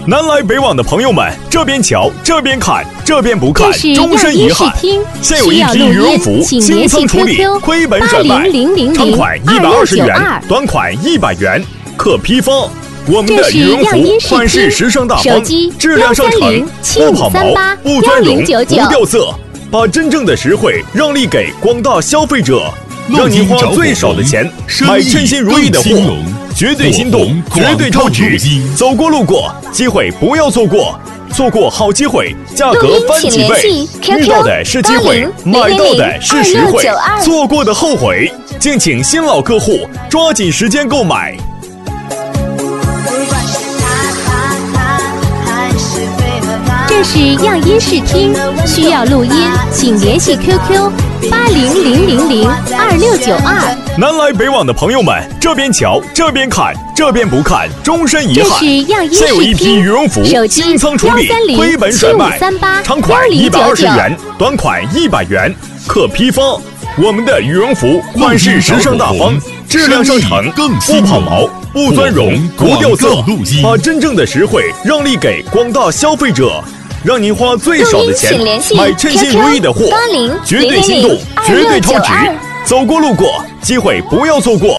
南来北往的朋友们，这边瞧，这边看，这边不看，终身遗憾。现有一批羽绒服清仓处理，亏本甩卖，长款120元，短款100元，可批发。我们的羽绒服款式时尚大方，质量上乘，不跑毛，不钻绒，不掉色，把真正的实惠让利给广大消费者，让您花最少的钱买称心如意的货，绝对心动，绝对超值。走过路过，机会不要错过，错过好机会，价格翻几倍。遇到的是机会，买到的是实惠，错过的后悔。敬请新老客户抓紧时间购买。 这是样音视听，需要录音，请联系 QQ8000026992。 南来北往的朋友们，这边瞧，这边看，这边不看，终身遗憾。 这是样音视听， 现有一批羽绒服清仓处理，亏本甩卖，长款120元，短款100元，可批发。我们的羽绒服款式时尚大方，质量上乘，不跑毛，不钻绒，不掉色，把真正的实惠让利给广大消费者，让您花最少的钱买称心如意的货，绝对心动，绝对超值。走过路过，机会不要错过。